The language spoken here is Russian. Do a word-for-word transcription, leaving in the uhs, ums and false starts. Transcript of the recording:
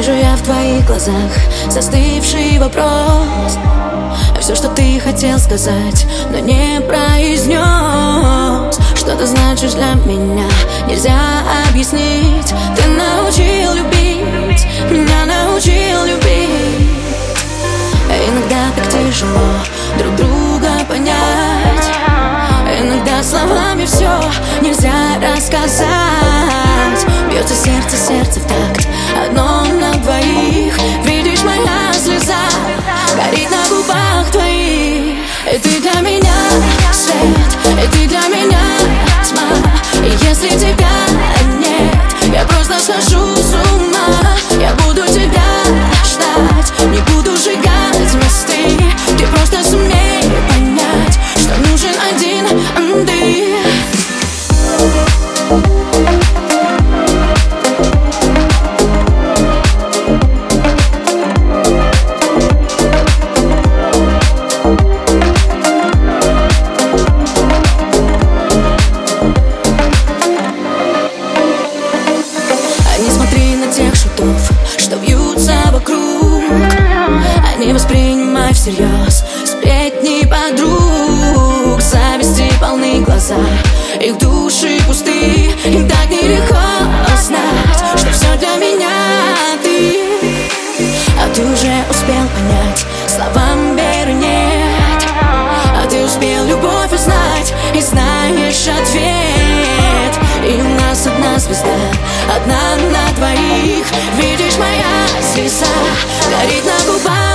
Вижу я в твоих глазах застывший вопрос. Все, что ты хотел сказать, но не произнес. Что ты значишь для меня, нельзя объяснить. Ты научил любить, меня научил любить. Иногда так тяжело друг друга понять. Иногда словами все нельзя рассказать. Бьется сердце, сердце в такт, одно на двоих. Видишь, моя слеза горит на губах твоих. И ты для меня свет, и ты для меня тьма. И если тебя нет, я просто схожу с ума. Я буду тебя ждать, не буду сжигать мосты. Ты просто сумей понять, что нужен один ты. Не смотри на тех шутов, что вьются вокруг. Не воспринимай всерьез сплетни подруг. Зависти полны глаза, их души пусты. Им так нелегко знать, что все для меня ты. А ты уже успел понять, словам веры нет. А ты успел любовь узнать и знаешь ответ. И у нас одна звезда, одна на двоих. Видишь, моя слеза горит на губах.